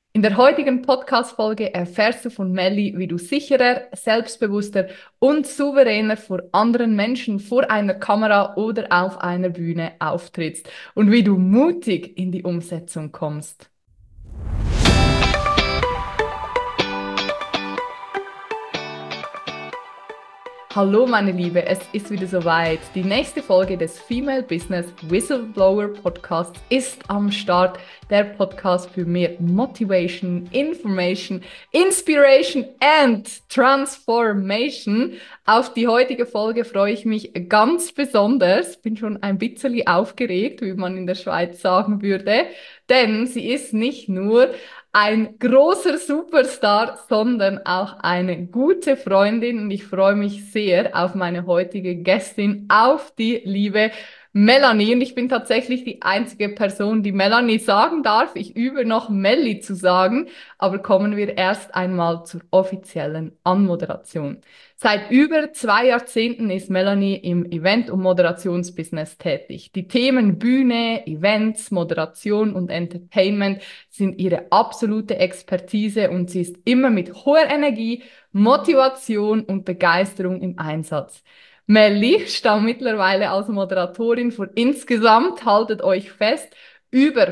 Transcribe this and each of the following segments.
In der heutigen Podcast-Folge erfährst du von Melli, wie du sicherer, selbstbewusster und souveräner vor anderen Menschen, vor einer Kamera oder auf einer Bühne auftrittst und wie du mutig in die Umsetzung kommst. Hallo meine Liebe, es ist wieder soweit. Die nächste Folge des Female Business Whistleblower Podcasts ist am Start. Der Podcast für mehr Motivation, Information, Inspiration and Transformation. Auf die heutige Folge freue ich mich ganz besonders. Bin schon ein bisschen aufgeregt, wie man in der Schweiz sagen würde, denn sie ist nicht nur ein großer Superstar, sondern auch eine gute Freundin und ich freue mich sehr auf meine heutige Gästin, auf die liebe Melanie. Und ich bin tatsächlich die einzige Person, die Melanie sagen darf. Ich übe noch Melli zu sagen, aber kommen wir erst einmal zur offiziellen Anmoderation. Seit über 2 Jahrzehnten ist Melanie im Event- und Moderationsbusiness tätig. Die Themen Bühne, Events, Moderation und Entertainment sind ihre absolute Expertise und sie ist immer mit hoher Energie, Motivation und Begeisterung im Einsatz. Melli stammt mittlerweile als Moderatorin für insgesamt, haltet euch fest, über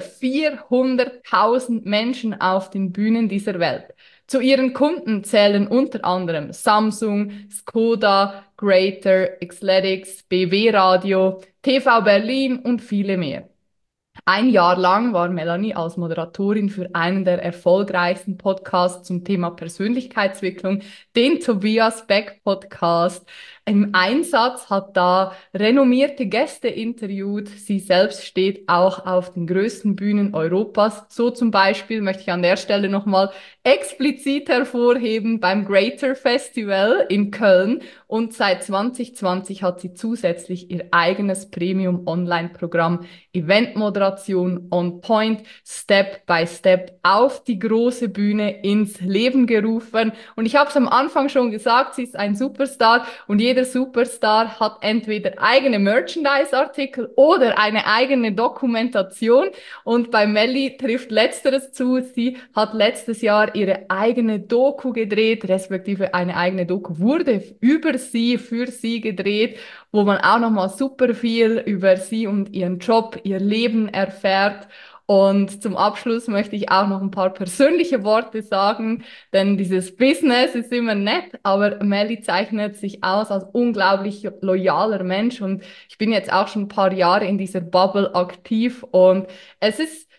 400.000 Menschen auf den Bühnen dieser Welt. Zu ihren Kunden zählen unter anderem Samsung, Skoda, Greater, Xletics, BW Radio, TV Berlin und viele mehr. 1 Jahr lang war Melanie als Moderatorin für einen der erfolgreichsten Podcasts zum Thema Persönlichkeitsentwicklung, den Tobias Beck Podcast, im Einsatz, hat da renommierte Gäste interviewt. Sie selbst steht auch auf den größten Bühnen Europas. So zum Beispiel möchte ich an der Stelle nochmal explizit hervorheben beim Greater Festival in Köln. Und seit 2020 hat sie zusätzlich ihr eigenes Premium-Online-Programm Eventmoderation on Point, Step by Step auf die große Bühne ins Leben gerufen. Und ich habe es am Anfang schon gesagt, sie ist ein Superstar und jeder Superstar hat entweder eigene Merchandise-Artikel oder eine eigene Dokumentation. Und bei Melli trifft Letzteres zu. Sie hat letztes Jahr ihre eigene Doku gedreht, respektive eine eigene Doku wurde über sie, für sie gedreht, wo man auch nochmal super viel über sie und ihren Job, ihr Leben erfährt. Und zum Abschluss möchte ich auch noch ein paar persönliche Worte sagen, denn dieses Business ist immer nett, aber Melly zeichnet sich aus als unglaublich loyaler Mensch und ich bin jetzt auch schon ein paar Jahre in dieser Bubble aktiv und es ist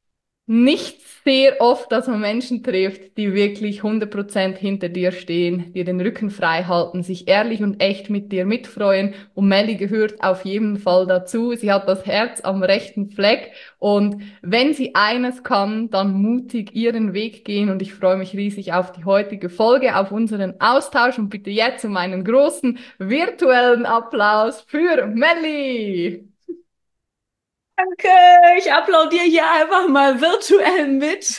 nicht sehr oft, dass man Menschen trifft, die wirklich 100% hinter dir stehen, dir den Rücken frei halten, sich ehrlich und echt mit dir mitfreuen. Und Melly gehört auf jeden Fall dazu. Sie hat das Herz am rechten Fleck. Und wenn sie eines kann, dann mutig ihren Weg gehen. Und ich freue mich riesig auf die heutige Folge, auf unseren Austausch. Und bitte jetzt um einen großen virtuellen Applaus für Melly. Danke, ich applaudiere hier einfach mal virtuell mit.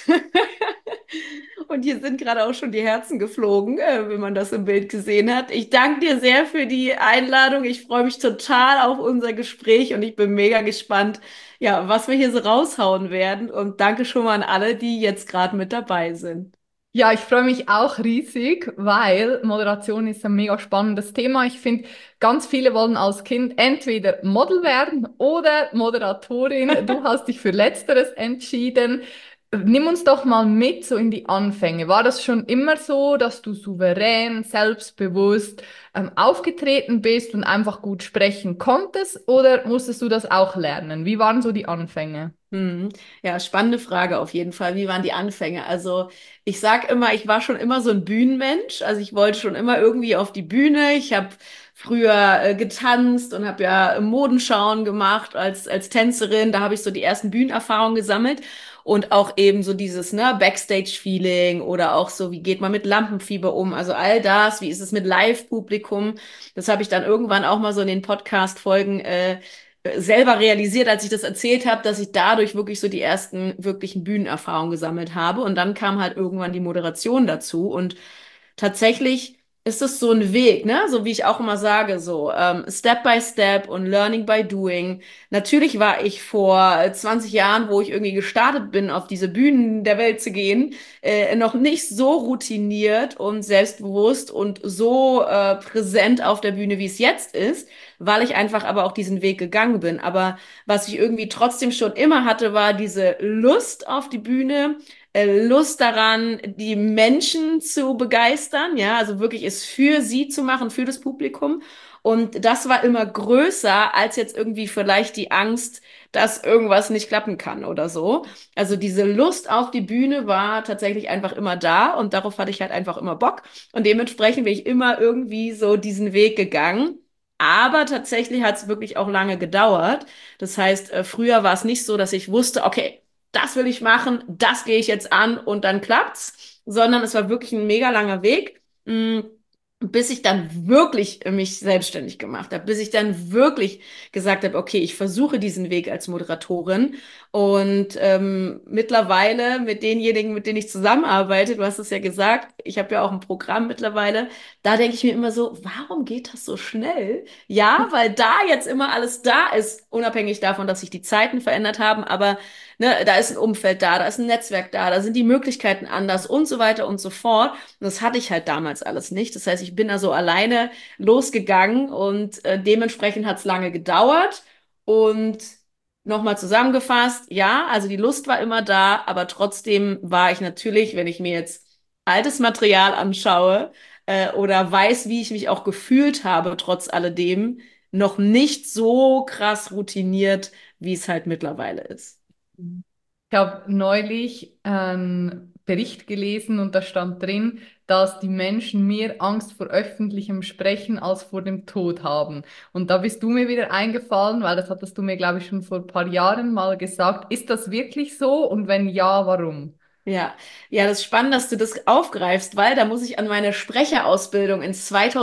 Und hier sind gerade auch schon die Herzen geflogen, wenn man das im Bild gesehen hat. Ich danke dir sehr für die Einladung. Ich freue mich total auf unser Gespräch und ich bin mega gespannt, ja, was wir hier so raushauen werden. Und danke schon mal an alle, die jetzt gerade mit dabei sind. Ja, ich freue mich auch riesig, weil Moderation ist ein mega spannendes Thema. Ich finde, ganz viele wollen als Kind entweder Model werden oder Moderatorin. Du hast dich für Letzteres entschieden. Nimm uns doch mal mit so in die Anfänge. War das schon immer so, dass du souverän, selbstbewusst aufgetreten bist und einfach gut sprechen konntest, oder musstest du das auch lernen? Wie waren so die Anfänge? Hm. Ja, spannende Frage auf jeden Fall. Wie waren die Anfänge? Also, ich sag immer, ich war schon immer so ein Bühnenmensch. Also, ich wollte schon immer irgendwie auf die Bühne. Ich habe früher getanzt und habe ja Modenschauen gemacht als Tänzerin. Da habe ich so die ersten Bühnenerfahrungen gesammelt und auch eben so dieses, ne, Backstage-Feeling oder auch so, wie geht man mit Lampenfieber um? Also all das, wie ist es mit Live-Publikum? Das habe ich dann irgendwann auch mal so in den Podcast-Folgen selber realisiert, als ich das erzählt habe, dass ich dadurch wirklich so die ersten wirklichen Bühnenerfahrungen gesammelt habe. Und dann kam halt irgendwann die Moderation dazu. Und tatsächlich ist es so ein Weg, ne? So wie ich auch immer sage, so Step by Step und Learning by Doing. Natürlich war ich vor 20 Jahren, wo ich irgendwie gestartet bin, auf diese Bühnen der Welt zu gehen, noch nicht so routiniert und selbstbewusst und so präsent auf der Bühne, wie es jetzt ist, weil ich einfach aber auch diesen Weg gegangen bin. Aber was ich irgendwie trotzdem schon immer hatte, war diese Lust auf die Bühne, Lust daran, die Menschen zu begeistern, ja, also wirklich es für sie zu machen, für das Publikum. Und das war immer größer als jetzt irgendwie vielleicht die Angst, dass irgendwas nicht klappen kann oder so. Also diese Lust auf die Bühne war tatsächlich einfach immer da und darauf hatte ich halt einfach immer Bock. Und dementsprechend bin ich immer irgendwie so diesen Weg gegangen. Aber tatsächlich hat es wirklich auch lange gedauert. Das heißt, früher war es nicht so, dass ich wusste, okay, das will ich machen, das gehe ich jetzt an und dann klappt's, sondern es war wirklich ein mega langer Weg, bis ich dann wirklich mich selbstständig gemacht habe, bis ich dann wirklich gesagt habe, okay, ich versuche diesen Weg als Moderatorin und mittlerweile mit denjenigen, mit denen ich zusammenarbeite, du hast es ja gesagt, ich habe ja auch ein Programm mittlerweile, da denke ich mir immer so, warum geht das so schnell? Ja, weil da jetzt immer alles da ist, unabhängig davon, dass sich die Zeiten verändert haben, aber ne, da ist ein Umfeld da ist ein Netzwerk da sind die Möglichkeiten anders und so weiter und so fort. Und das hatte ich halt damals alles nicht. Das heißt, ich bin da so alleine losgegangen und dementsprechend hat es lange gedauert. Und nochmal zusammengefasst, ja, also die Lust war immer da, aber trotzdem war ich natürlich, wenn ich mir jetzt altes Material anschaue oder weiß, wie ich mich auch gefühlt habe, trotz alledem, noch nicht so krass routiniert, wie es halt mittlerweile ist. Ich habe neulich einen Bericht gelesen und da stand drin, dass die Menschen mehr Angst vor öffentlichem Sprechen als vor dem Tod haben. Und da bist du mir wieder eingefallen, weil das hattest du mir, glaube ich, schon vor ein paar Jahren mal gesagt. Ist das wirklich so? Und wenn ja, warum? Ja, ja, das ist spannend, dass du das aufgreifst, weil da muss ich an meine Sprecherausbildung in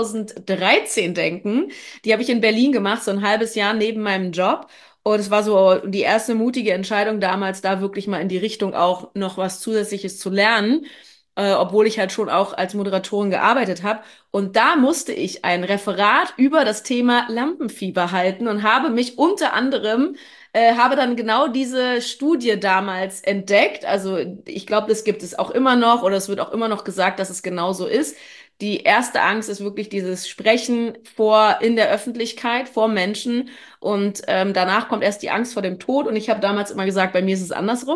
2013 denken. Die habe ich in Berlin gemacht, so ein halbes Jahr neben meinem Job. Und es war so die erste mutige Entscheidung damals, da wirklich mal in die Richtung auch noch was Zusätzliches zu lernen, obwohl ich halt schon auch als Moderatorin gearbeitet habe. Und da musste ich ein Referat über das Thema Lampenfieber halten und habe mich unter anderem habe dann genau diese Studie damals entdeckt. Also ich glaube, das gibt es auch immer noch oder es wird auch immer noch gesagt, dass es genau so ist. Die erste Angst ist wirklich dieses Sprechen in der Öffentlichkeit, vor Menschen. Und danach kommt erst die Angst vor dem Tod. Und ich habe damals immer gesagt, bei mir ist es andersrum.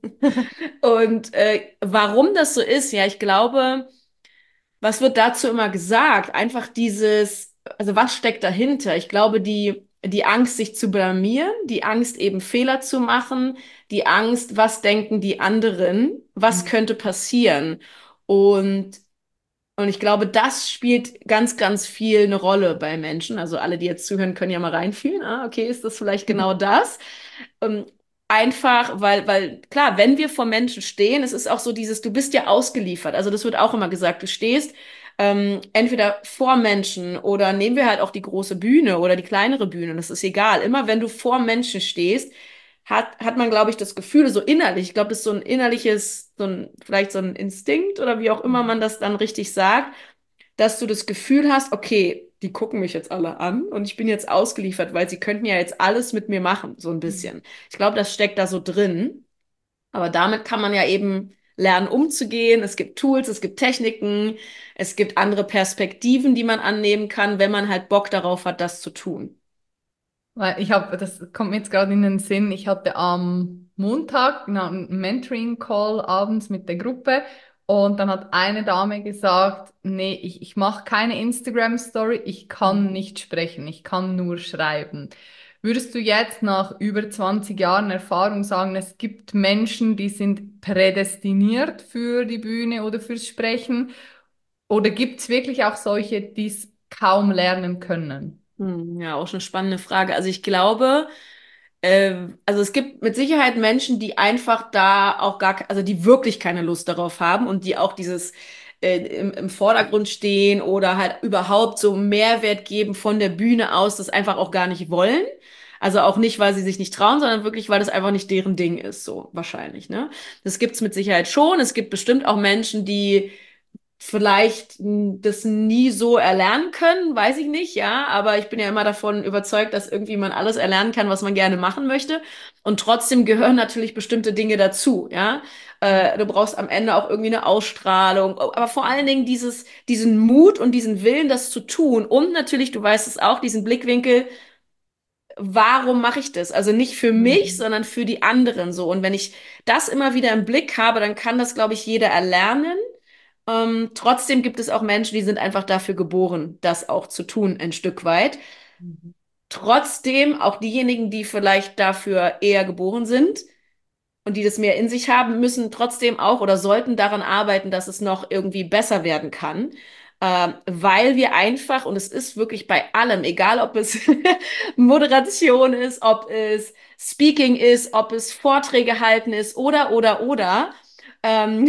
Und warum das so ist, ja, ich glaube, was wird dazu immer gesagt? Einfach also was steckt dahinter? Ich glaube, die Angst, sich zu blamieren, die Angst, eben Fehler zu machen, die Angst, was denken die anderen, was könnte passieren? Und, und ich glaube, das spielt ganz, ganz viel eine Rolle bei Menschen. Also alle, die jetzt zuhören, können ja mal reinfühlen. Ah, okay, ist das vielleicht genau das? Ähm, Einfach, weil klar, wenn wir vor Menschen stehen, es ist auch so dieses, du bist ja ausgeliefert. Also das wird auch immer gesagt, du stehst entweder vor Menschen oder nehmen wir halt auch die große Bühne oder die kleinere Bühne, das ist egal. Immer wenn du vor Menschen stehst, hat man, glaube ich, das Gefühl, so innerlich, ich glaube, das ist so ein innerliches, vielleicht so ein Instinkt oder wie auch immer man das dann richtig sagt, dass du das Gefühl hast, okay, die gucken mich jetzt alle an und ich bin jetzt ausgeliefert, weil sie könnten ja jetzt alles mit mir machen, so ein bisschen. Ich glaube, das steckt da so drin. Aber damit kann man ja eben lernen, umzugehen. Es gibt Tools, es gibt Techniken, es gibt andere Perspektiven, die man annehmen kann, wenn man halt Bock darauf hat, das zu tun. Weil das kommt mir jetzt gerade in den Sinn, ich hatte am Montag einen Mentoring-Call abends mit der Gruppe und dann hat eine Dame gesagt, nee, ich mache keine Instagram-Story, ich kann nicht sprechen, ich kann nur schreiben. Würdest du jetzt nach über 20 Jahren Erfahrung sagen, es gibt Menschen, die sind prädestiniert für die Bühne oder fürs Sprechen? Oder gibt es wirklich auch solche, die es kaum lernen können? Ja, auch schon eine spannende Frage. Also ich glaube, also es gibt mit Sicherheit Menschen, die einfach da auch also die wirklich keine Lust darauf haben und die auch dieses im Vordergrund stehen oder halt überhaupt so Mehrwert geben von der Bühne aus, das einfach auch gar nicht wollen. Also auch nicht, weil sie sich nicht trauen, sondern wirklich, weil das einfach nicht deren Ding ist, so wahrscheinlich, ne? Das gibt's mit Sicherheit schon. Es gibt bestimmt auch Menschen, vielleicht das nie so erlernen können, weiß ich nicht, ja, aber ich bin ja immer davon überzeugt, dass irgendwie man alles erlernen kann, was man gerne machen möchte. Und trotzdem gehören natürlich bestimmte Dinge dazu, ja. Du brauchst am Ende auch irgendwie eine Ausstrahlung, aber vor allen Dingen diesen Mut und diesen Willen, das zu tun. Und natürlich, du weißt es auch, diesen Blickwinkel, warum mache ich das? Also nicht für mich, Mhm. sondern für die anderen so. Und wenn ich das immer wieder im Blick habe, dann kann das, glaube ich, jeder erlernen. Trotzdem gibt es auch Menschen, die sind einfach dafür geboren, das auch zu tun, ein Stück weit. Mhm. Trotzdem, auch diejenigen, die vielleicht dafür eher geboren sind und die das mehr in sich haben, müssen trotzdem auch oder sollten daran arbeiten, dass es noch irgendwie besser werden kann. Weil wir einfach, und es ist wirklich bei allem, egal ob es Moderation ist, ob es Speaking ist, ob es Vorträge halten ist oder. Ähm,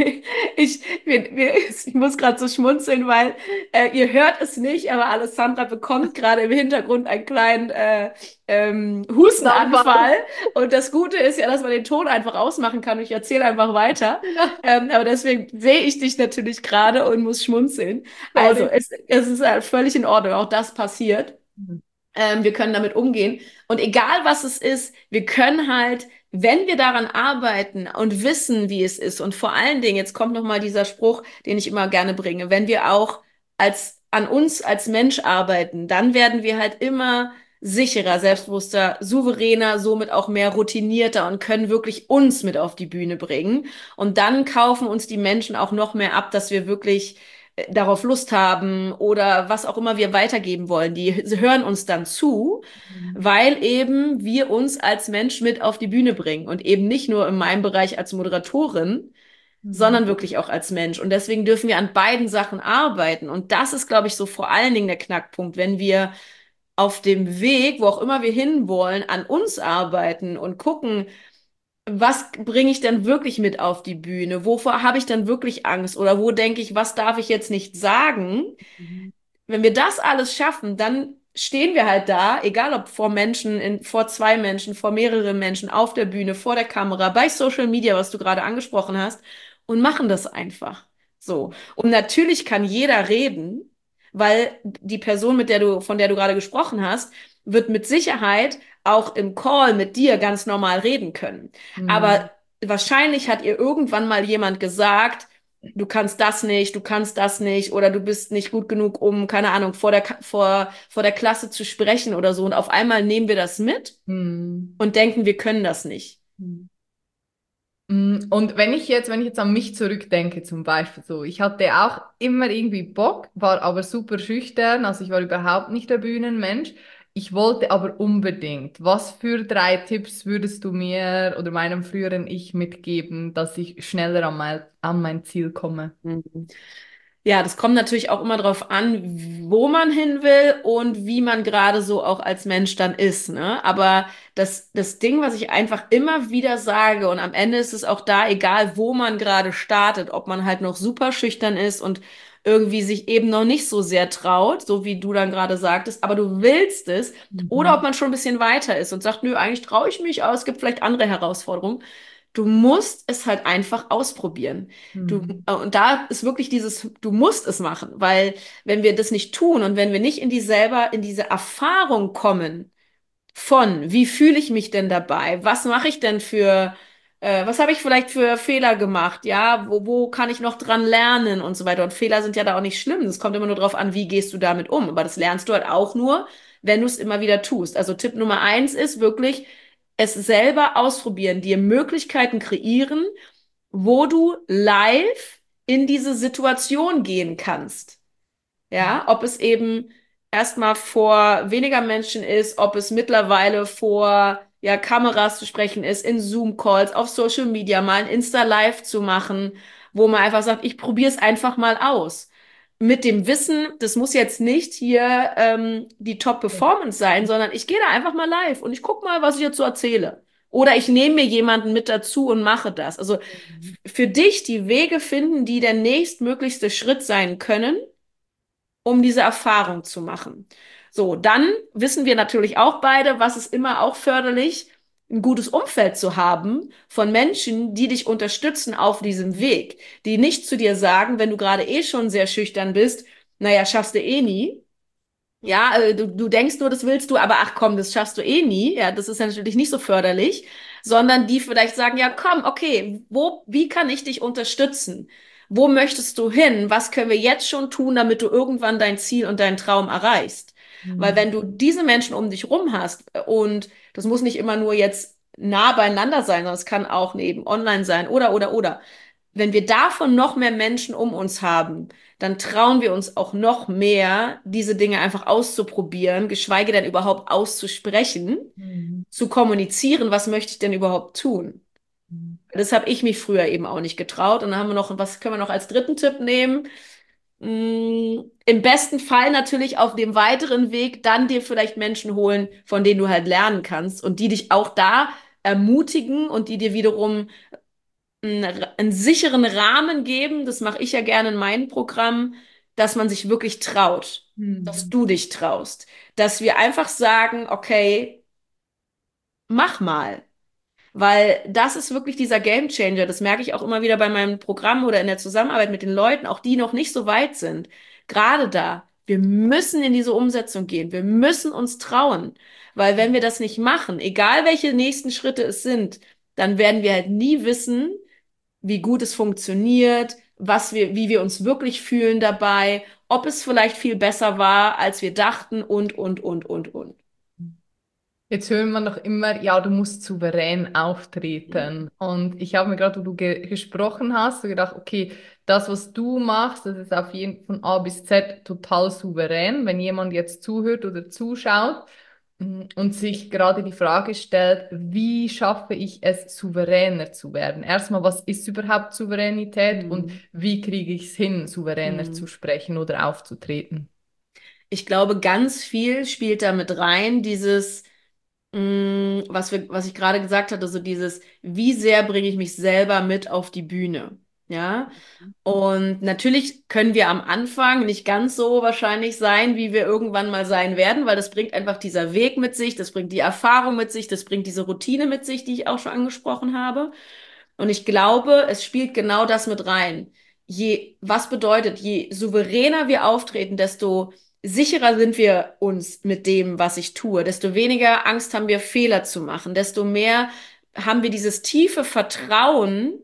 ich muss gerade so schmunzeln, weil ihr hört es nicht, aber Alessandra bekommt gerade im Hintergrund einen kleinen Hustenanfall. Hustenanfall. Und das Gute ist ja, dass man den Ton einfach ausmachen kann und ich erzähle einfach weiter. Ja, Aber deswegen sehe ich dich natürlich gerade und muss schmunzeln. Also sorry. es ist völlig in Ordnung, auch das passiert. Mhm. Wir können damit umgehen. Und egal was es ist, wir können halt, wenn wir daran arbeiten und wissen, wie es ist, und vor allen Dingen, jetzt kommt nochmal dieser Spruch, den ich immer gerne bringe, wenn wir auch an uns als Mensch arbeiten, dann werden wir halt immer sicherer, selbstbewusster, souveräner, somit auch mehr routinierter und können wirklich uns mit auf die Bühne bringen. Und dann kaufen uns die Menschen auch noch mehr ab, dass wir wirklich darauf Lust haben oder was auch immer wir weitergeben wollen. Die hören uns dann zu, Mhm. weil eben wir uns als Mensch mit auf die Bühne bringen und eben nicht nur in meinem Bereich als Moderatorin, Mhm. sondern wirklich auch als Mensch. Und deswegen dürfen wir an beiden Sachen arbeiten. Und das ist, glaube ich, so vor allen Dingen der Knackpunkt, wenn wir auf dem Weg, wo auch immer wir hinwollen, an uns arbeiten und gucken, was bringe ich denn wirklich mit auf die Bühne? Wovor habe ich denn wirklich Angst? Oder wo denke ich, was darf ich jetzt nicht sagen? Mhm. Wenn wir das alles schaffen, dann stehen wir halt da, egal ob vor Menschen, vor zwei Menschen, vor mehreren Menschen, auf der Bühne, vor der Kamera, bei Social Media, was du gerade angesprochen hast, und machen das einfach. So. Und natürlich kann jeder reden, weil die Person, von der du gerade gesprochen hast, wird mit Sicherheit auch im Call mit dir ganz normal reden können. Mhm. Aber wahrscheinlich hat ihr irgendwann mal jemand gesagt, du kannst das nicht, du kannst das nicht oder du bist nicht gut genug, um, keine Ahnung, vor der Klasse zu sprechen oder so. Und auf einmal nehmen wir das mit Mhm. und denken, wir können das nicht. Mhm. Und wenn ich jetzt an mich zurückdenke, zum Beispiel so, ich hatte auch immer irgendwie Bock, war aber super schüchtern, also ich war überhaupt nicht der Bühnenmensch. Ich wollte aber unbedingt. Was für 3 Tipps würdest du mir oder meinem früheren Ich mitgeben, dass ich schneller an mein Ziel komme? Mhm. Ja, das kommt natürlich auch immer darauf an, wo man hin will und wie man gerade so auch als Mensch dann ist, ne? Aber das Ding, was ich einfach immer wieder sage, und am Ende ist es auch da, egal wo man gerade startet, ob man halt noch super schüchtern ist und irgendwie sich eben noch nicht so sehr traut, so wie du dann gerade sagtest, aber du willst es, oder ob Mhm. man schon ein bisschen weiter ist und sagt, nö, eigentlich traue ich mich, aber es gibt vielleicht andere Herausforderungen. Du musst es halt einfach ausprobieren. Mhm. Und da ist wirklich du musst es machen, weil wenn wir das nicht tun und wenn wir nicht in diese Erfahrung kommen von, wie fühle ich mich denn dabei? Was mache ich denn was habe ich vielleicht für Fehler gemacht? Ja, wo kann ich noch dran lernen und so weiter? Und Fehler sind ja da auch nicht schlimm. Es kommt immer nur darauf an, wie gehst du damit um. Aber das lernst du halt auch nur, wenn du es immer wieder tust. Also Tipp Nummer 1 ist wirklich, es selber ausprobieren, dir Möglichkeiten kreieren, wo du live in diese Situation gehen kannst. Ja, ob es eben erstmal vor weniger Menschen ist, ob es mittlerweile vor ja, Kameras zu sprechen ist, in Zoom-Calls, auf Social Media mal ein Insta-Live zu machen, wo man einfach sagt, ich probiere es einfach mal aus. Mit dem Wissen, das muss jetzt nicht hier die Top-Performance sein, sondern ich gehe da einfach mal live und ich gucke mal, was ich jetzt so erzähle. Oder ich nehme mir jemanden mit dazu und mache das. Also für dich die Wege finden, die der nächstmöglichste Schritt sein können, um diese Erfahrung zu machen. So, dann wissen wir natürlich auch beide, was ist immer auch förderlich. ein gutes Umfeld zu haben von Menschen, die dich unterstützen auf diesem Weg, die nicht zu dir sagen, wenn du gerade eh schon sehr schüchtern bist, naja, schaffst du eh nie. Ja, du denkst nur, das willst du, aber ach komm, das schaffst du eh nie. Ja, das ist ja natürlich nicht so förderlich, sondern die vielleicht sagen, ja, komm, okay, wie kann ich dich unterstützen? Wo möchtest du hin? Was können wir jetzt schon tun, damit du irgendwann dein Ziel und deinen Traum erreichst? Weil Mhm. wenn du diese Menschen um dich rum hast und das muss nicht immer nur jetzt nah beieinander sein, sondern es kann auch neben online sein oder. Wenn wir davon noch mehr Menschen um uns haben, dann trauen wir uns auch noch mehr, diese Dinge einfach auszuprobieren, geschweige denn überhaupt auszusprechen, Mhm. zu kommunizieren, was möchte ich denn überhaupt tun? Mhm. Das habe ich mich früher eben auch nicht getraut. Und dann haben wir noch, was können wir noch als dritten Tipp nehmen? Im besten Fall natürlich auf dem weiteren Weg dann dir vielleicht Menschen holen, von denen du halt lernen kannst und die dich auch da ermutigen und die dir wiederum einen sicheren Rahmen geben, das mache ich ja gerne in meinem Programm, dass man sich wirklich traut, dass Mhm. du dich traust, dass wir einfach sagen, okay, mach mal. Weil das ist wirklich dieser Gamechanger. Das merke ich auch immer wieder bei meinem Programm oder in der Zusammenarbeit mit den Leuten, auch die noch nicht so weit sind. Gerade da, wir müssen in diese Umsetzung gehen. Wir müssen uns trauen. Weil wenn wir das nicht machen, egal welche nächsten Schritte es sind, dann werden wir halt nie wissen, wie gut es funktioniert, wie wir uns wirklich fühlen dabei, ob es vielleicht viel besser war, als wir dachten und. Jetzt hören wir noch immer, ja, du musst souverän auftreten. Und ich habe mir gerade, wo du gesprochen hast, so gedacht, okay, das, was du machst, das ist auf jeden von A bis Z total souverän. Wenn jemand jetzt zuhört oder zuschaut und sich gerade die Frage stellt, wie schaffe ich es, souveräner zu werden? Erstmal, was ist überhaupt Souveränität und Hm. wie kriege ich es hin, souveräner zu Hm. sprechen oder aufzutreten? Ich glaube, ganz viel spielt da mit rein, was ich gerade gesagt hatte, so dieses, wie sehr bringe ich mich selber mit auf die Bühne? Ja. Und natürlich können wir am Anfang nicht ganz so wahrscheinlich sein, wie wir irgendwann mal sein werden, weil das bringt einfach dieser Weg mit sich, das bringt die Erfahrung mit sich, das bringt diese Routine mit sich, die ich auch schon angesprochen habe. Und ich glaube, es spielt genau das mit rein. Was bedeutet, je souveräner wir auftreten, desto sicherer sind wir uns mit dem, was ich tue, desto weniger Angst haben wir, Fehler zu machen, desto mehr haben wir dieses tiefe Vertrauen,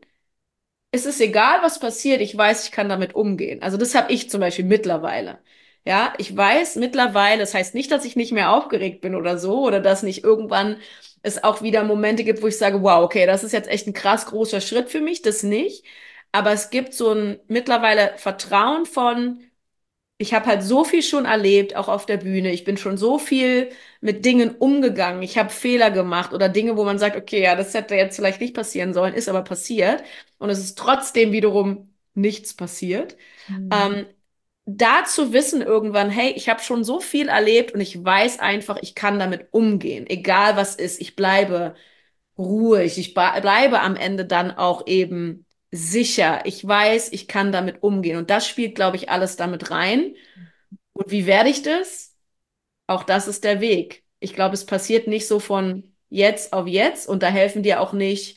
es ist egal, was passiert, ich weiß, ich kann damit umgehen. Also das habe ich zum Beispiel mittlerweile. Ja, ich weiß mittlerweile, das heißt nicht, dass ich nicht mehr aufgeregt bin oder so, oder dass nicht irgendwann es auch wieder Momente gibt, wo ich sage, wow, okay, das ist jetzt echt ein krass großer Schritt für mich, das nicht. Aber es gibt so ein mittlerweile Vertrauen von, ich habe halt so viel schon erlebt, auch auf der Bühne. Ich bin schon so viel mit Dingen umgegangen. Ich habe Fehler gemacht oder Dinge, wo man sagt, okay, ja, das hätte jetzt vielleicht nicht passieren sollen, ist aber passiert. Und es ist trotzdem wiederum nichts passiert. Mhm. Ähm, Da zu wissen irgendwann, hey, ich habe schon so viel erlebt und ich weiß einfach, ich kann damit umgehen, egal was ist. Ich bleibe ruhig. Bleibe am Ende dann auch eben sicher. Ich weiß, ich kann damit umgehen. Und das spielt, glaube ich, alles damit rein. Und wie werde ich das? Auch das ist der Weg. Ich glaube, es passiert nicht so von jetzt auf jetzt und da helfen dir auch nicht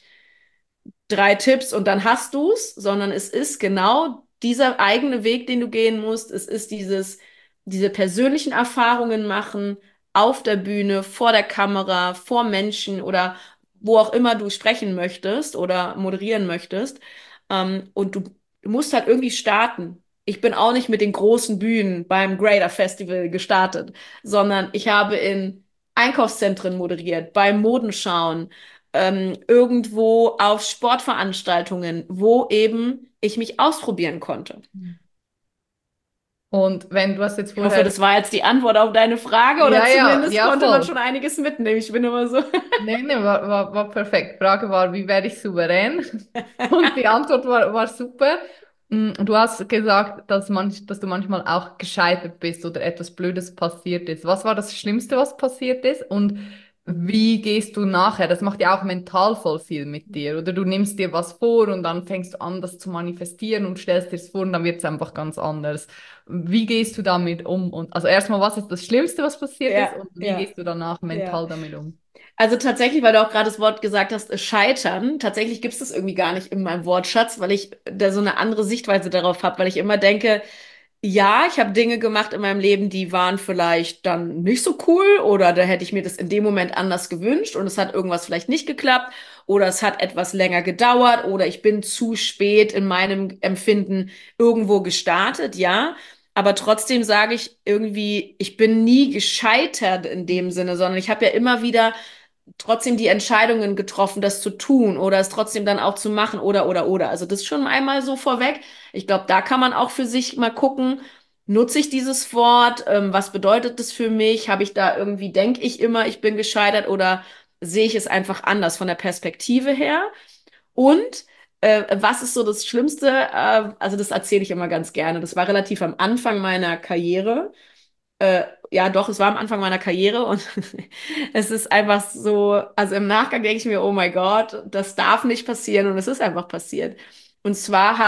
3 Tipps und dann hast du's, sondern es ist genau dieser eigene Weg, den du gehen musst. Es ist diese persönlichen Erfahrungen machen auf der Bühne, vor der Kamera, vor Menschen oder wo auch immer du sprechen möchtest oder moderieren möchtest. Und du musst halt irgendwie starten. Ich bin auch nicht mit den großen Bühnen beim Greater Festival gestartet, sondern ich habe in Einkaufszentren moderiert, beim Modenschauen, irgendwo auf Sportveranstaltungen, wo eben ich mich ausprobieren konnte. Und wenn du hast jetzt Ich hoffe, vorher, das war jetzt die Antwort auf deine Frage oder ja, ja, zumindest ja, konnte man voll. schon einiges mitnehmen. Ich bin immer so. Nee, nee, war perfekt. Frage war, wie werde ich souverän? Und die Antwort war super. Du hast gesagt, dass du manchmal auch gescheitert bist oder etwas Blödes passiert ist. Was war das Schlimmste, was passiert ist? Und wie gehst du nachher? Das macht ja auch mental voll viel mit dir. Oder du nimmst dir was vor und dann fängst du an, das zu manifestieren und stellst dir es vor und dann wird es einfach ganz anders. Wie gehst du damit um? Und also erstmal, was ist das Schlimmste, was passiert ist? Ja, Und wie ja, gehst du danach ja. mental damit um? Also tatsächlich, weil du auch gerade das Wort gesagt hast, scheitern, tatsächlich gibt es das irgendwie gar nicht in meinem Wortschatz, weil ich da so eine andere Sichtweise darauf habe, weil ich immer denke, ja, ich habe Dinge gemacht in meinem Leben, die waren vielleicht dann nicht so cool oder da hätte ich mir das in dem Moment anders gewünscht und es hat irgendwas vielleicht nicht geklappt oder es hat etwas länger gedauert oder ich bin zu spät in meinem Empfinden irgendwo gestartet, ja. Aber trotzdem sage ich irgendwie, ich bin nie gescheitert in dem Sinne, sondern ich habe ja immer wieder trotzdem die Entscheidungen getroffen, das zu tun oder es trotzdem dann auch zu machen oder. Also das schon einmal so vorweg. Ich glaube, da kann man auch für sich mal gucken, nutze ich dieses Wort? Was bedeutet das für mich? Habe ich da irgendwie, denke ich immer, ich bin gescheitert oder sehe ich es einfach anders von der Perspektive her? Und was ist so das Schlimmste? Also das erzähle ich immer ganz gerne. Das war relativ am Anfang meiner Karriere. Ja, doch, es war am Anfang meiner Karriere und es ist einfach so, also im Nachgang denke ich mir, oh mein Gott, das darf nicht passieren und es ist einfach passiert. Und zwar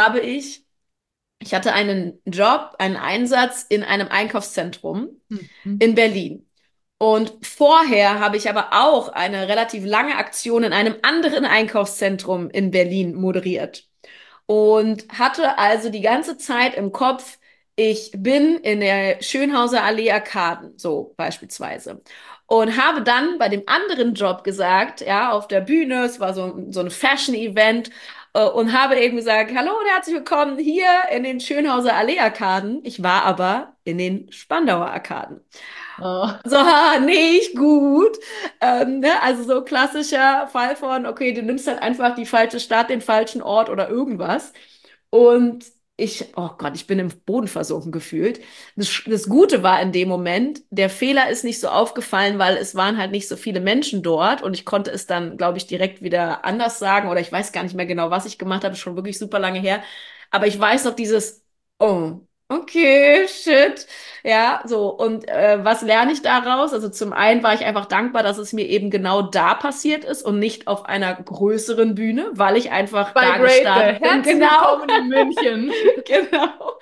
ich hatte einen Job, einen Einsatz in einem Einkaufszentrum Mhm. in Berlin. Und vorher habe ich aber auch eine relativ lange Aktion in einem anderen Einkaufszentrum in Berlin moderiert und hatte also die ganze Zeit im Kopf, ich bin in der Schönhauser Allee Arkaden, so beispielsweise. Und habe dann bei dem anderen Job gesagt, ja, auf der Bühne, es war so ein Fashion-Event, und habe eben gesagt, hallo und herzlich willkommen hier in den Schönhauser Allee Arkaden. Ich war aber in den Spandauer Arkaden. Oh. So, ha, nicht gut. Ne? Also so klassischer Fall von, okay, du nimmst halt einfach die falsche Stadt, den falschen Ort oder irgendwas. Und oh Gott, ich bin im Boden versunken gefühlt. Das Gute war in dem Moment, der Fehler ist nicht so aufgefallen, weil es waren halt nicht so viele Menschen dort und ich konnte es dann, glaube ich, direkt wieder anders sagen oder ich weiß gar nicht mehr genau, was ich gemacht habe, ist schon wirklich super lange her. Aber ich weiß noch dieses, oh, okay, shit. Ja, so. Und was lerne ich daraus? Also zum einen war ich einfach dankbar, dass es mir eben genau da passiert ist und nicht auf einer größeren Bühne, weil ich einfach Bei da Greater. gestartet bin. Herzlich Genau, willkommen in München. genau.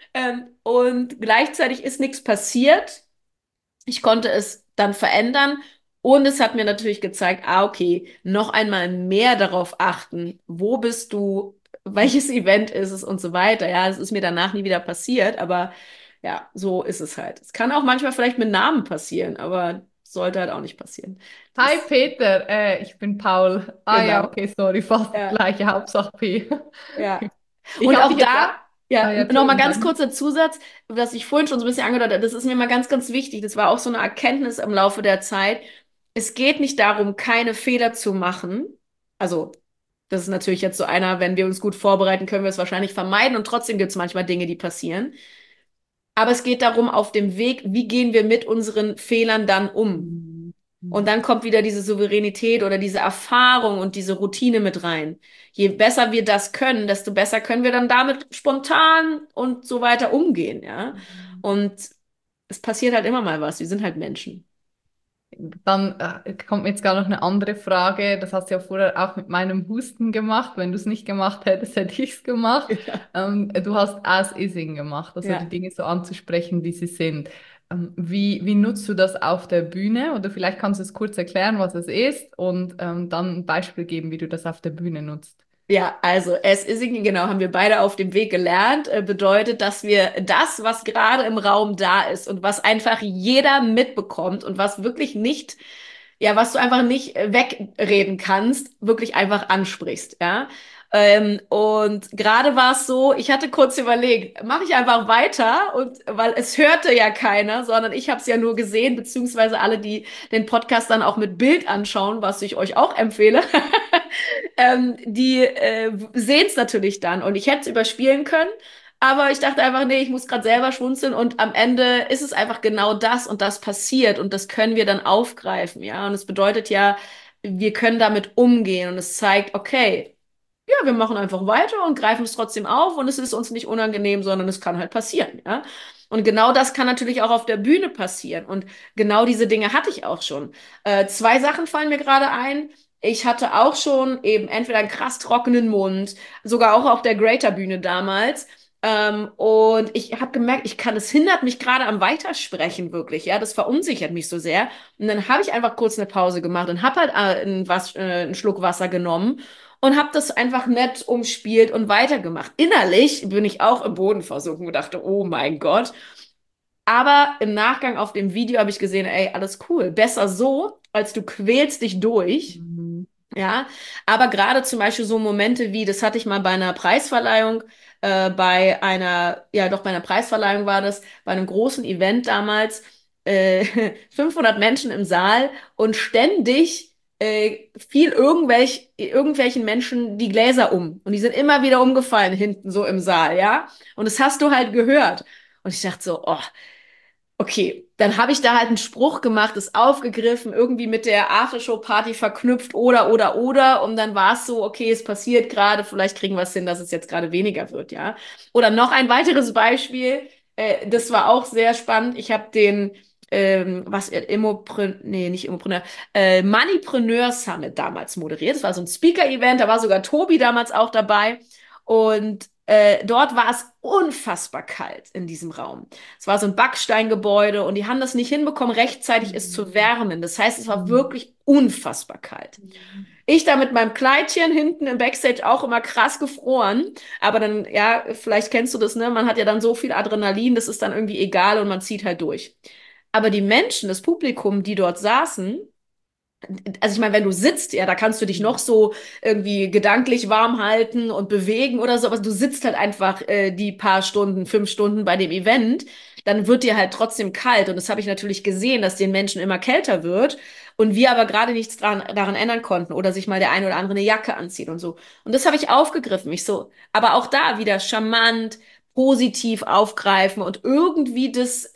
Und gleichzeitig ist nichts passiert. Ich konnte es dann verändern. Und es hat mir natürlich gezeigt, okay, noch einmal mehr darauf achten, wo bist du, welches Event ist es und so weiter. Ja, es ist mir danach nie wieder passiert, aber ja, so ist es halt. Es kann auch manchmal vielleicht mit Namen passieren, aber sollte halt auch nicht passieren. Hi Das, Peter, ich bin Paul. Ah ja, genau. okay, sorry, fast das Ja, gleiche, Hauptsache P. ja. Ich Und habe auch dich jetzt da, auch. ja, Ah ja, nochmal Entschuldigung, ganz sag. kurzer Zusatz, was ich vorhin schon so ein bisschen angedeutet habe, das ist mir mal ganz, ganz wichtig. Das war auch so eine Erkenntnis im Laufe der Zeit. Es geht nicht darum, keine Fehler zu machen. Also, das ist natürlich jetzt so einer, wenn wir uns gut vorbereiten, können wir es wahrscheinlich vermeiden und trotzdem gibt es manchmal Dinge, die passieren. Aber es geht darum, auf dem Weg, wie gehen wir mit unseren Fehlern dann um? Mhm. Und dann kommt wieder diese Souveränität oder diese Erfahrung und diese Routine mit rein. Je besser wir das können, desto besser können wir dann damit spontan und so weiter umgehen, ja. Und es passiert halt immer mal was. Wir sind halt Menschen. Dann kommt mir jetzt gar noch eine andere Frage. Das hast du ja vorher auch mit meinem Husten gemacht. Wenn du es nicht gemacht hättest, hätte ich es gemacht. Du hast As-Ising gemacht, also die Ja. Dinge so anzusprechen, wie sie sind. Wie nutzt du das auf der Bühne? Oder vielleicht kannst du es kurz erklären, was es ist und dann ein Beispiel geben, wie du das auf der Bühne nutzt. Ja, also es ist genau, haben wir beide auf dem Weg gelernt, bedeutet, dass wir das, was gerade im Raum da ist und was einfach jeder mitbekommt und was wirklich nicht, ja, was du einfach nicht wegreden kannst, wirklich einfach ansprichst, ja. Und gerade war es so, ich hatte kurz überlegt, mache ich einfach weiter und weil es hörte ja keiner, sondern ich habe es ja nur gesehen, beziehungsweise alle, die den Podcast dann auch mit Bild anschauen, was ich euch auch empfehle. Die sehen es natürlich dann und ich hätte es überspielen können, aber ich dachte einfach, nee, ich muss gerade selber schmunzeln und am Ende ist es einfach genau das und das passiert und das können wir dann aufgreifen, ja. Und es bedeutet ja, wir können damit umgehen und es zeigt, okay, ja, wir machen einfach weiter und greifen es trotzdem auf und es ist uns nicht unangenehm, sondern es kann halt passieren, ja. Und genau das kann natürlich auch auf der Bühne passieren. Und genau diese Dinge hatte ich auch schon. Zwei Sachen fallen mir gerade ein. Ich hatte auch schon eben entweder einen krass trockenen Mund, sogar auch auf der Greater Bühne damals. Und ich habe gemerkt, es hindert mich gerade am Weitersprechen wirklich, ja, das verunsichert mich so sehr. Und dann habe ich einfach kurz eine Pause gemacht und habe halt einen Schluck Wasser genommen und habe das einfach nett umspielt und weitergemacht. Innerlich bin ich auch im Boden versunken und dachte, oh mein Gott. Aber im Nachgang auf dem Video habe ich gesehen, ey, alles cool. Besser so, als du quälst dich durch. Mhm. Ja, aber gerade zum Beispiel so Momente wie, das hatte ich mal bei einer Preisverleihung, bei einer Preisverleihung war das, bei einem großen Event damals, 500 Menschen im Saal und ständig fiel irgendwelchen Menschen die Gläser um und die sind immer wieder umgefallen hinten so im Saal, ja, und das hast du halt gehört und ich dachte so, oh, okay, dann habe ich da halt einen Spruch gemacht, ist aufgegriffen, irgendwie mit der Aftershow-Party verknüpft oder. Und dann war es so, okay, es passiert gerade, vielleicht kriegen wir es hin, dass es jetzt gerade weniger wird, ja. Oder noch ein weiteres Beispiel, das war auch sehr spannend. Ich habe den, nicht Immopreneur, Moneypreneur Summit damals moderiert. Das war so ein Speaker-Event, da war sogar Tobi damals auch dabei. Und dort war es unfassbar kalt in diesem Raum. Es war so ein Backsteingebäude und die haben das nicht hinbekommen, rechtzeitig es zu wärmen. Das heißt, es war Mhm. wirklich unfassbar kalt. Ich da mit meinem Kleidchen hinten im Backstage auch immer krass gefroren. Aber dann, ja, vielleicht kennst du das, ne? Man hat ja dann so viel Adrenalin, das ist dann irgendwie egal und man zieht halt durch. Aber die Menschen, das Publikum, die dort saßen, also ich meine, wenn du sitzt, ja, da kannst du dich noch so irgendwie gedanklich warm halten und bewegen oder so, aber du sitzt halt einfach die paar Stunden, 5 Stunden bei dem Event, dann wird dir halt trotzdem kalt. Und das habe ich natürlich gesehen, dass den Menschen immer kälter wird und wir aber gerade nichts daran ändern konnten oder sich mal der eine oder andere eine Jacke anzieht und so. Und das habe ich aufgegriffen, mich so, aber auch da wieder charmant, positiv aufgreifen und irgendwie das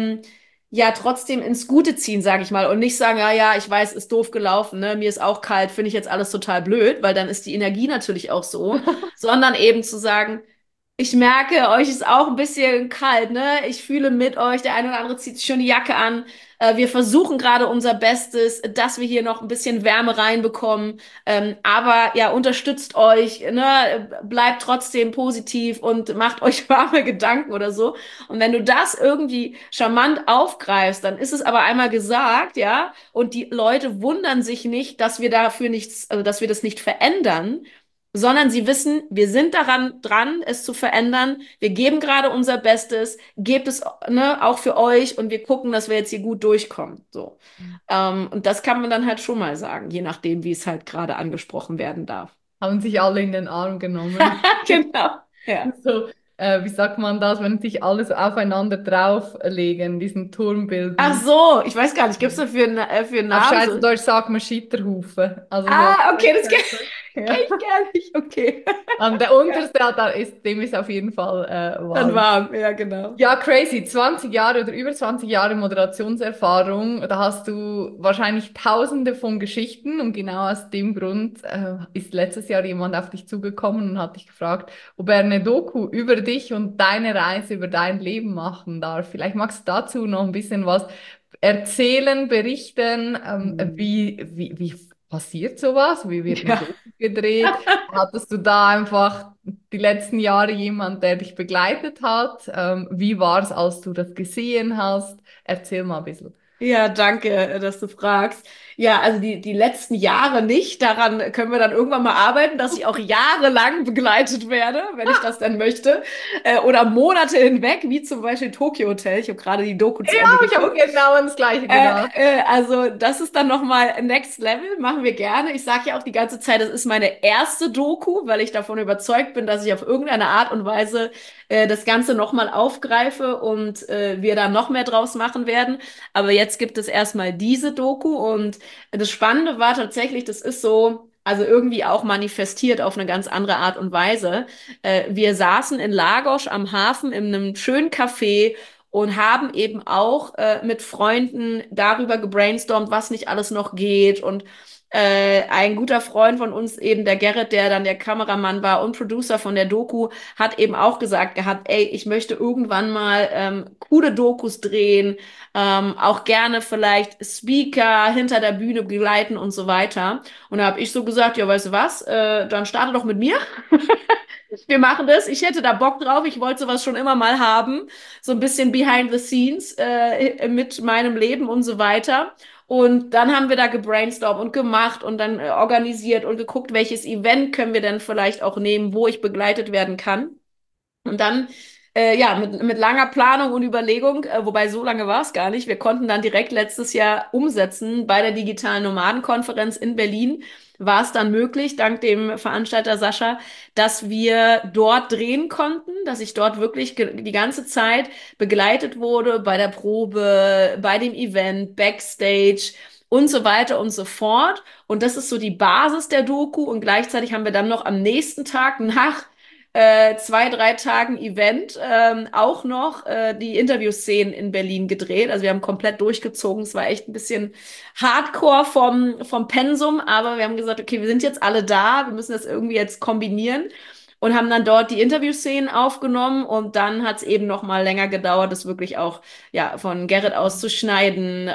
ja trotzdem ins Gute ziehen, sage ich mal, und nicht sagen, ja, ja, ich weiß, ist doof gelaufen, ne, mir ist auch kalt, finde ich jetzt alles total blöd, weil dann ist die Energie natürlich auch so, sondern eben zu sagen, ich merke, euch ist auch ein bisschen kalt, ne? Ich fühle mit euch. Der eine oder andere zieht sich schon die Jacke an. Wir versuchen gerade unser Bestes, dass wir hier noch ein bisschen Wärme reinbekommen. Aber ja, unterstützt euch, ne? Bleibt trotzdem positiv und macht euch warme Gedanken oder so. Und wenn du das irgendwie charmant aufgreifst, dann ist es aber einmal gesagt, ja? Und die Leute wundern sich nicht, dass wir dafür nichts, also dass wir das nicht verändern, sondern sie wissen, wir sind daran dran, es zu verändern. Wir geben gerade unser Bestes, gebt es, ne, auch für euch und wir gucken, dass wir jetzt hier gut durchkommen. So. Und das kann man dann halt schon mal sagen, je nachdem, wie es halt gerade angesprochen werden darf. Haben sich alle in den Arm genommen. Genau. Ja. So, wie sagt man das, wenn sich alles aufeinander drauflegen, diesen Turm Ach bilden? so, ich weiß gar nicht, gibt es dafür für einen Auf Namen? So? Schweizerdeutsch sagt man Scheiterhaufen. Also so. Ah, okay, das kenn Ja. ich gar nicht. Okay. Der Ja. unterste, dem ist auf jeden Fall Dann warm. warm, ja, genau. Ja, crazy. 20 Jahre oder über 20 Jahre Moderationserfahrung. Da hast du wahrscheinlich tausende von Geschichten und genau aus dem Grund ist letztes Jahr jemand auf dich zugekommen und hat dich gefragt, ob er eine Doku über dich und deine Reise, über dein Leben machen darf. Vielleicht magst du dazu noch ein bisschen was erzählen, berichten. Hm. Wie passiert sowas? Wie wird eine Ja. Doku gedreht? Hattest du da einfach die letzten Jahre jemand, der dich begleitet hat? Wie war es, als du das gesehen hast? Erzähl mal ein bisschen. Ja, danke, dass du fragst. Ja, also die letzten Jahre nicht. Daran können wir dann irgendwann mal arbeiten, dass ich auch jahrelang begleitet werde, wenn ich das denn möchte. Oder Monate hinweg, wie zum Beispiel Tokyo Hotel. Ich habe gerade die Doku zu Ja, Ende ich habe geguckt. genau ans Gleiche gedacht. Also das ist dann nochmal Next Level, machen wir gerne. Ich sage ja auch die ganze Zeit, das ist meine erste Doku, weil ich davon überzeugt bin, dass ich auf irgendeine Art und Weise das Ganze nochmal aufgreife und wir da noch mehr draus machen werden. Aber jetzt gibt es erstmal diese Doku und das Spannende war tatsächlich, das ist so, also irgendwie auch manifestiert auf eine ganz andere Art und Weise. Wir saßen in Lagos am Hafen in einem schönen Café und haben eben auch mit Freunden darüber gebrainstormt, was nicht alles noch geht. Und ein guter Freund von uns, eben der Gerrit, der dann der Kameramann war und Producer von der Doku, hat eben auch gesagt gehabt, ey, ich möchte irgendwann mal coole Dokus drehen, auch gerne vielleicht Speaker hinter der Bühne begleiten und so weiter. Und da habe ich so gesagt, ja, weißt du was, dann starte doch mit mir. Wir machen das. Ich hätte da Bock drauf. Ich wollte sowas schon immer mal haben. So ein bisschen behind the scenes mit meinem Leben und so weiter. Und dann haben wir da gebrainstormt und gemacht und dann organisiert und geguckt, welches Event können wir denn vielleicht auch nehmen, wo ich begleitet werden kann. Und dann, ja, mit langer Planung und Überlegung, wobei so lange war es gar nicht, wir konnten dann direkt letztes Jahr umsetzen bei der digitalen Nomadenkonferenz in Berlin. War es dann möglich, dank dem Veranstalter Sascha, dass wir dort drehen konnten, dass ich dort wirklich die ganze Zeit begleitet wurde bei der Probe, bei dem Event, Backstage und so weiter und so fort. Und das ist so die Basis der Doku. Und gleichzeitig haben wir dann noch am nächsten Tag nach 2, 3 Tagen Event auch noch die Interviewszenen in Berlin gedreht. Also wir haben komplett durchgezogen. Es war echt ein bisschen Hardcore vom Pensum, aber wir haben gesagt, okay, wir sind jetzt alle da, wir müssen das irgendwie jetzt kombinieren und haben dann dort die Interviewszenen aufgenommen und dann hat es eben noch mal länger gedauert, das wirklich auch ja von Gerrit aus zu schneiden.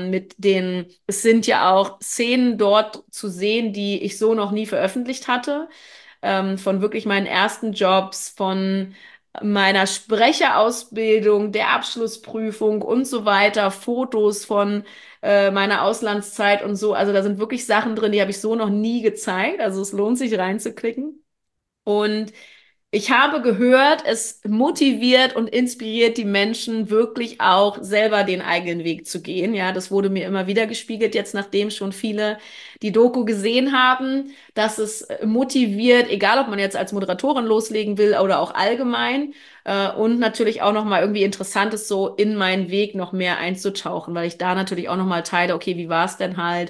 Es sind ja auch Szenen dort zu sehen, die ich so noch nie veröffentlicht hatte, von wirklich meinen ersten Jobs, von meiner Sprecherausbildung, der Abschlussprüfung und so weiter, Fotos von meiner Auslandszeit und so. Also da sind wirklich Sachen drin, die habe ich so noch nie gezeigt. Also es lohnt sich reinzuklicken. Und ich habe gehört, es motiviert und inspiriert die Menschen wirklich auch selber den eigenen Weg zu gehen. Ja, das wurde mir immer wieder gespiegelt, jetzt nachdem schon viele die Doku gesehen haben, dass es motiviert, egal ob man jetzt als Moderatorin loslegen will oder auch allgemein. Und natürlich auch nochmal irgendwie interessant ist, so in meinen Weg noch mehr einzutauchen, weil ich da natürlich auch nochmal teile, okay, wie war es denn halt?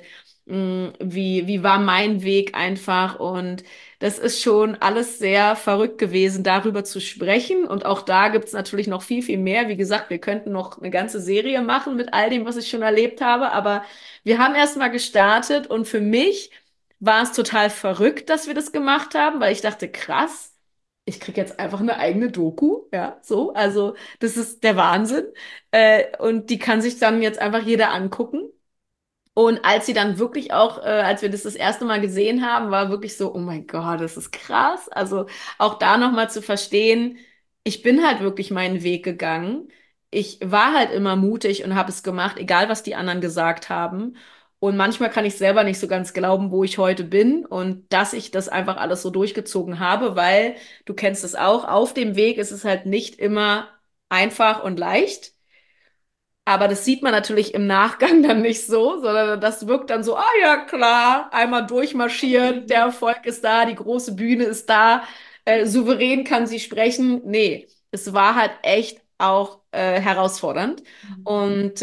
Wie war mein Weg einfach? Und das ist schon alles sehr verrückt gewesen, darüber zu sprechen. Und auch da gibt es natürlich noch viel, viel mehr. Wie gesagt, wir könnten noch eine ganze Serie machen mit all dem, was ich schon erlebt habe. Aber wir haben erst mal gestartet und für mich war es total verrückt, dass wir das gemacht haben, weil ich dachte, krass, ich kriege jetzt einfach eine eigene Doku. Ja, so. Also, das ist der Wahnsinn. Und die kann sich dann jetzt einfach jeder angucken. Und als sie dann wirklich auch, als wir das erste Mal gesehen haben, war wirklich so, oh mein Gott, das ist krass. Also auch da nochmal zu verstehen, ich bin halt wirklich meinen Weg gegangen. Ich war halt immer mutig und habe es gemacht, egal was die anderen gesagt haben. Und manchmal kann ich selber nicht so ganz glauben, wo ich heute bin und dass ich das einfach alles so durchgezogen habe, weil du kennst es auch, auf dem Weg ist es halt nicht immer einfach und leicht. Aber das sieht man natürlich im Nachgang dann nicht so, sondern das wirkt dann so, ah ja, klar, einmal durchmarschiert, der Erfolg ist da, die große Bühne ist da, souverän kann sie sprechen. Nee, es war halt echt auch herausfordernd. Und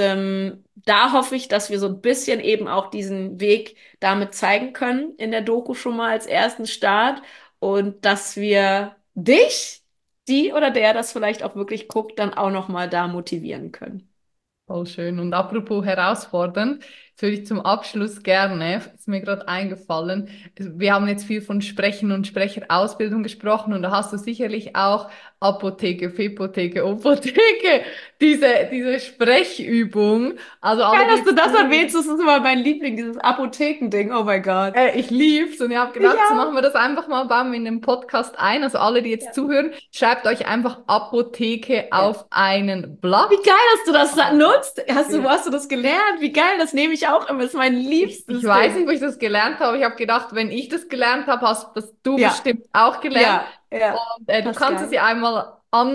da hoffe ich, dass wir so ein bisschen eben auch diesen Weg damit zeigen können in der Doku schon mal als ersten Start und dass wir dich, die oder der das vielleicht auch wirklich guckt, dann auch noch mal da motivieren können. Voll schön. Und apropos herausfordernd, jetzt würde ich zum Abschluss gerne, ist mir gerade eingefallen, wir haben jetzt viel von Sprechen und Sprecherausbildung gesprochen und da hast du sicherlich auch Apotheke, Fepotheke, Opotheke, diese Sprechübung. Also Geil, alle, die dass du jetzt das zuhören, erwähnst, das ist immer mein Liebling, dieses Apothekending. Oh mein Gott. ich lieb's und ich habe Ich gedacht, so machen auch. wir das einfach mal, bauen wir in den Podcast ein. Also alle, die jetzt Ja. zuhören, schreibt euch einfach Apotheke Ja. auf einen Wie Blatt. geil, dass du das nutzt. Ja. Wo hast du das gelernt? Wie geil, das nehme ich auch immer. Das ist mein Ich liebstes weiß nicht, Ding. wo ich das gelernt habe. Ich habe gedacht, wenn ich das gelernt habe, hast das du Ja, bestimmt auch gelernt. ja, ja. Und du Das ist kannst es geil. ja einmal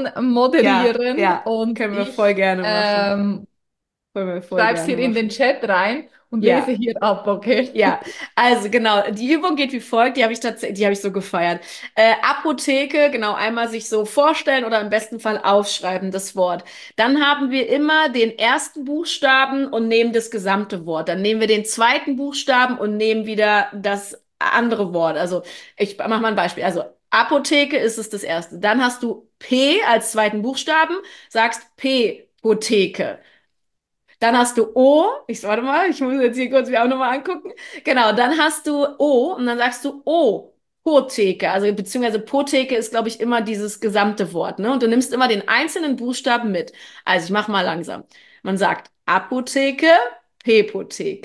Ja, anmoderieren ja. und Können wir voll ich gerne machen. Können wir voll schreibe es gerne hier in den machen. Chat rein und lese Ja. hier ab, okay? Ja, also genau, die Übung geht wie folgt, die habe ich tatsächlich, die habe ich so gefeiert. Apotheke, genau, einmal sich so vorstellen oder im besten Fall aufschreiben, das Wort. Dann haben wir immer den ersten Buchstaben und nehmen das gesamte Wort. Dann nehmen wir den zweiten Buchstaben und nehmen wieder das andere Wort. Also ich mache mal ein Beispiel. Also Apotheke ist es das erste. Dann hast du P als zweiten Buchstaben, sagst P-Potheke. Dann hast du O. Warte mal, ich muss jetzt hier kurz mir auch nochmal angucken. Genau, dann hast du O und dann sagst du O. Potheke. Also beziehungsweise Potheke ist, glaube ich, immer dieses gesamte Wort, ne? Und du nimmst immer den einzelnen Buchstaben mit. Also ich mach mal langsam. Man sagt Apotheke, Pepotheke.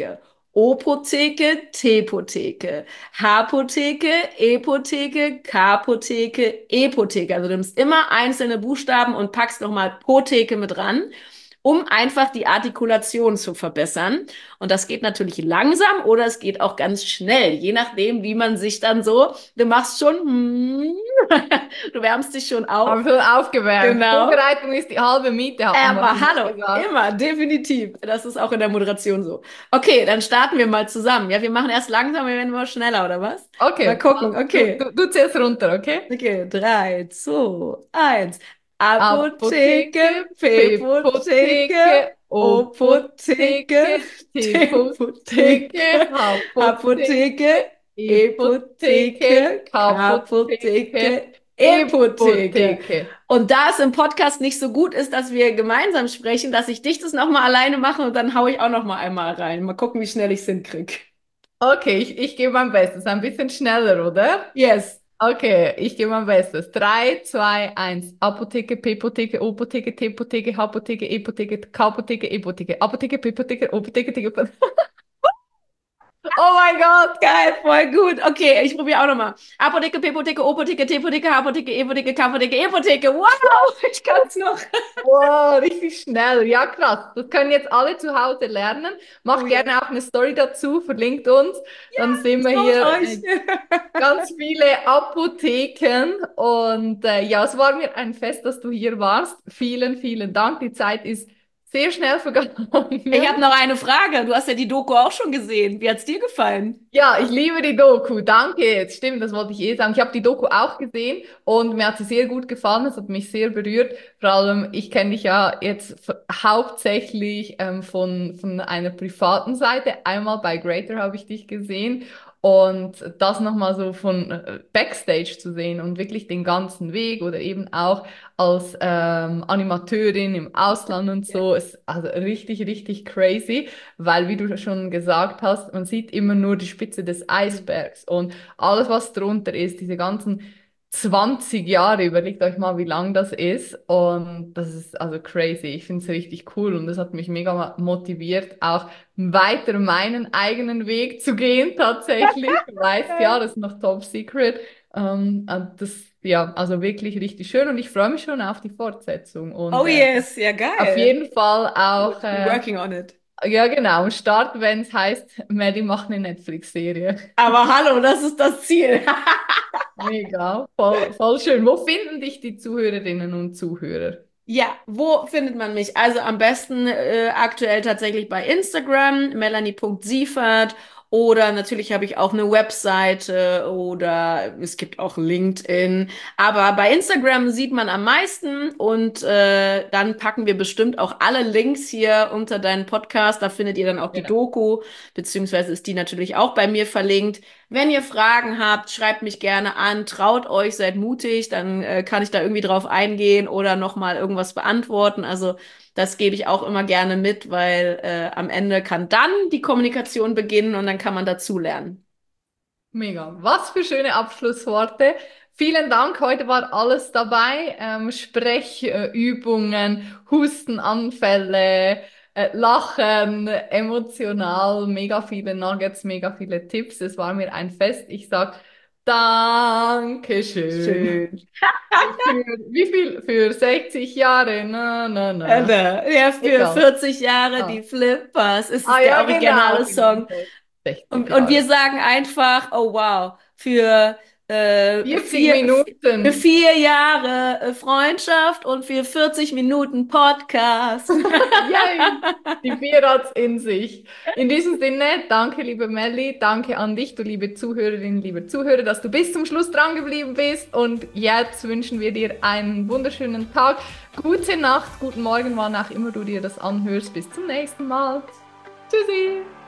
O-Potheke, T-Potheke, H-Potheke, E-Potheke, K-Potheke, E-Potheke. Also du nimmst immer einzelne Buchstaben und packst nochmal Potheke mit ran, um einfach die Artikulation zu verbessern. Und das geht natürlich langsam oder es geht auch ganz schnell, je nachdem, wie man sich dann so, du machst schon, du wärmst dich schon Haben auf. schon aufgewärmt. Genau. Vorbereitung ist die halbe Miete, hat man Aber immer hallo, gesagt. immer, definitiv. Das ist auch in der Moderation so. Okay, dann starten wir mal zusammen. Ja, wir machen erst langsam, wir werden immer schneller, oder was? Mal Okay, gucken, du, okay. du, du zählst runter, okay? Okay, 3, 2, 1. Apotheke, Apotheke, P-Potheke, P-Potheke, O-Potheke, O-Potheke, T-Potheke, T-Potheke, Apotheke, H-Potheke, E-Potheke, E-Potheke, K-Potheke, K-Potheke, E-Potheke. E-Potheke. Und da es im Podcast nicht so gut ist, dass wir gemeinsam sprechen, dass ich dich das nochmal alleine mache und dann haue ich auch nochmal einmal rein. Mal gucken, wie schnell ich es hinkriege. Okay, ich gebe mein Bestes. Ein bisschen schneller, oder? Yes. Okay, ich gebe mein Bestes. 3, 2, 1. Apotheke, P-Potheke, O-Potheke, T-Potheke, H-Potheke, E-Potheke, K-Potheke, E-Potheke. Apotheke, P-Potheke, O-Potheke, T-Potheke. Oh mein Gott! Geil, voll gut. Okay, ich probiere auch nochmal. Apotheke, P-Potheke, O-Potheke, T-Potheke, H-Potheke, E-Potheke, K-Potheke, E-Potheke. Wow, ich kann's noch. Wow, richtig schnell. Ja, krass. Das können jetzt alle zu Hause lernen. Oh Macht ja. gerne auch eine Story dazu, verlinkt uns. Dann sehen wir Traut hier euch. ganz viele Apotheken. Und ja, es war mir ein Fest, dass du hier warst. Vielen, vielen Dank. Die Zeit ist sehr schnell vergangen. Ich habe noch eine Frage. Du hast ja die Doku auch schon gesehen. Wie hat's dir gefallen? Ja, ich liebe die Doku. Danke. Jetzt stimmt, das wollte ich eh sagen. Ich habe die Doku auch gesehen und mir hat sie sehr gut gefallen. Es hat mich sehr berührt. Vor allem, ich kenne dich ja jetzt hauptsächlich von einer privaten Seite. Einmal bei Greater habe ich dich gesehen und das nochmal so von Backstage zu sehen und wirklich den ganzen Weg oder eben auch als Animateurin im Ausland und Ja. so, ist also richtig, richtig crazy, weil, wie du schon gesagt hast, man sieht immer nur die Spitze des Eisbergs und alles, was drunter ist, diese ganzen 20 Jahre, überlegt euch mal, wie lang das ist und das ist also crazy. Ich finde es richtig cool und das hat mich mega motiviert, auch weiter meinen eigenen Weg zu gehen tatsächlich. Du weißt ja, das ist noch top secret. Und das, ja, also wirklich richtig schön und ich freue mich schon auf die Fortsetzung und Oh yes, ja auf geil. jeden Fall auch, Gut, we're working on it. ja genau, am Start, wenn es heißt, Maddie macht eine Netflix-Serie. Aber hallo, das ist das Ziel. Mega, voll schön. Wo finden dich die Zuhörerinnen und Zuhörer? Ja, wo findet man mich? Also am besten aktuell tatsächlich bei Instagram, melanie.siefert. Oder natürlich habe ich auch eine Webseite oder es gibt auch LinkedIn. Aber bei Instagram sieht man am meisten und dann packen wir bestimmt auch alle Links hier unter deinen Podcast. Da findet ihr dann auch die Genau. Doku, beziehungsweise ist die natürlich auch bei mir verlinkt. Wenn ihr Fragen habt, schreibt mich gerne an, traut euch, seid mutig, dann kann ich da irgendwie drauf eingehen oder nochmal irgendwas beantworten. Also das gebe ich auch immer gerne mit, weil am Ende kann dann die Kommunikation beginnen und dann kann man dazulernen. Mega. Was für schöne Abschlussworte. Vielen Dank. Heute war alles dabei. Sprechübungen, Hustenanfälle, Lachen, emotional, mega viele Nuggets, mega viele Tipps. Es war mir ein Fest. Ich sag Dankeschön. Schön. Wie viel? Für 60 Jahre? Na, na, na. Ja, für Egal. 40 Jahre Ah, die Flippers ist es ah der ja, genau, originale genau. Song. 60 Und wir Jahre. sagen einfach, oh wow, für 40 Minuten. 4 Jahre Freundschaft und für 40 Minuten Podcast. Yay! Die vier hat's in sich. In diesem Sinne, danke, liebe Melli, danke an dich, du liebe Zuhörerinnen, liebe Zuhörer, dass du bis zum Schluss dran geblieben bist. Und jetzt wünschen wir dir einen wunderschönen Tag, gute Nacht, guten Morgen, wann auch immer du dir das anhörst. Bis zum nächsten Mal. Tschüssi!